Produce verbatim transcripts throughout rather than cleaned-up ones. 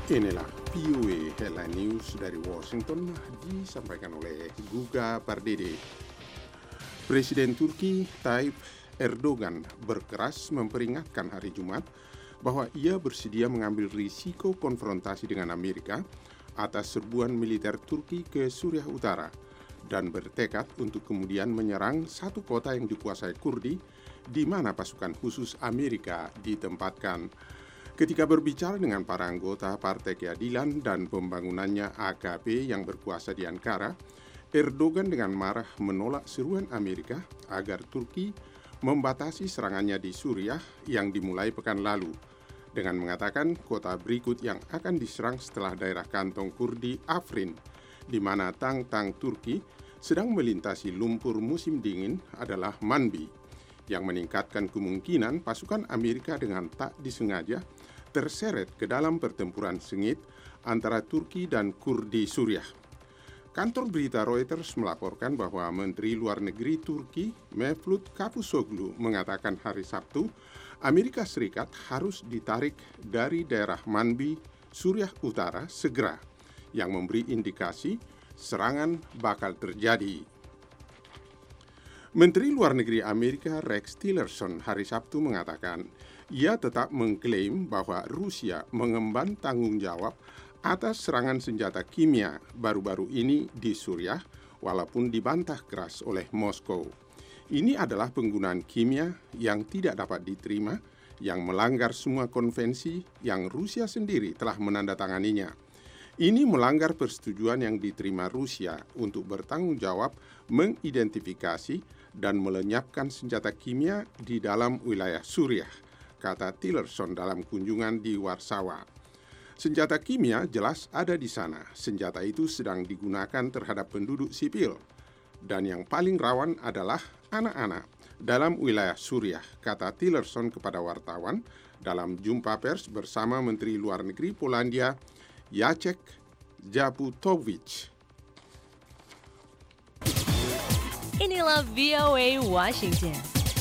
Inilah V O A Headline News dari Washington disampaikan oleh Guga Pardede. Presiden Turki Tayyip Erdogan berkeras memperingatkan hari Jumat bahwa ia bersedia mengambil risiko konfrontasi dengan Amerika atas serbuan militer Turki ke Suriah Utara dan bertekad untuk kemudian menyerang satu kota yang dikuasai Kurdi di mana pasukan khusus Amerika ditempatkan. Ketika berbicara dengan para anggota Partai Keadilan dan Pembangunannya A K P yang berkuasa di Ankara, Erdogan dengan marah menolak seruan Amerika agar Turki membatasi serangannya di Suriah yang dimulai pekan lalu, dengan mengatakan kota berikut yang akan diserang setelah daerah kantong Kurdi Afrin, di mana tang-tang Turki sedang melintasi lumpur musim dingin adalah Manbi, yang meningkatkan kemungkinan pasukan Amerika dengan tak disengaja terseret ke dalam pertempuran sengit antara Turki dan Kurdi Suriah. Kantor berita Reuters melaporkan bahwa Menteri Luar Negeri Turki Mevlut Cavusoglu mengatakan hari Sabtu, Amerika Serikat harus ditarik dari daerah Manbi, Suriah Utara segera, yang memberi indikasi serangan bakal terjadi. Menteri Luar Negeri Amerika Rex Tillerson hari Sabtu mengatakan ia tetap mengklaim bahwa Rusia mengemban tanggung jawab atas serangan senjata kimia baru-baru ini di Suriah, walaupun dibantah keras oleh Moskow. Ini adalah penggunaan kimia yang tidak dapat diterima, yang melanggar semua konvensi yang Rusia sendiri telah menandatanganinya. Ini melanggar persetujuan yang diterima Rusia untuk bertanggung jawab mengidentifikasi dan melenyapkan senjata kimia di dalam wilayah Suriah, kata Tillerson dalam kunjungan di Warsawa. Senjata kimia jelas ada di sana. Senjata itu sedang digunakan terhadap penduduk sipil. Dan yang paling rawan adalah anak-anak dalam wilayah Suriah, kata Tillerson kepada wartawan dalam jumpa pers bersama Menteri Luar Negeri Polandia Jacek Czaputowicz. Inilah V O A Washington.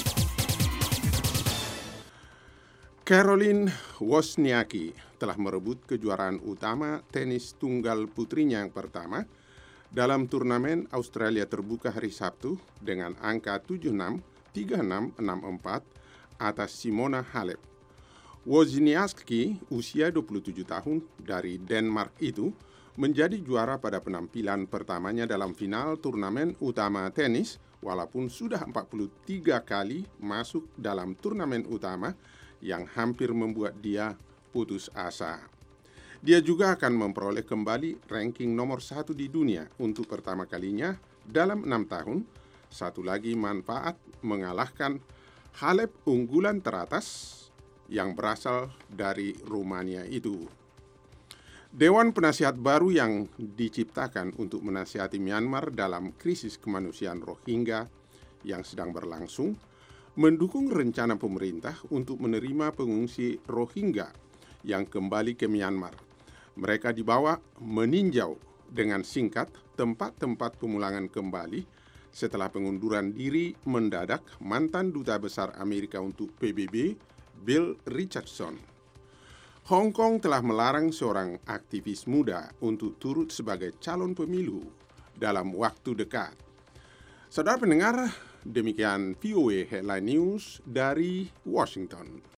Caroline Wozniacki telah merebut kejuaraan utama tenis tunggal putrinya yang pertama dalam turnamen Australia terbuka hari Sabtu dengan angka tujuh enam, tiga enam, enam empat atas Simona Halep. Wozniacki, usia dua puluh tujuh tahun, dari Denmark itu, menjadi juara pada penampilan pertamanya dalam final turnamen utama tenis, walaupun sudah empat puluh tiga kali masuk dalam turnamen utama yang hampir membuat dia putus asa. Dia juga akan memperoleh kembali ranking nomor satu di dunia untuk pertama kalinya dalam enam tahun, satu lagi manfaat mengalahkan Halep unggulan teratas yang berasal dari Rumania itu. Dewan Penasihat baru yang diciptakan untuk menasihati Myanmar dalam krisis kemanusiaan Rohingya yang sedang berlangsung mendukung rencana pemerintah untuk menerima pengungsi Rohingya yang kembali ke Myanmar. Mereka dibawa meninjau dengan singkat tempat-tempat pemulangan kembali setelah pengunduran diri mendadak mantan Duta Besar Amerika untuk P B B, Bill Richardson. Hong Kong telah melarang seorang aktivis muda untuk turut sebagai calon pemilu dalam waktu dekat. Saudara pendengar, demikian V O A Headline News dari Washington.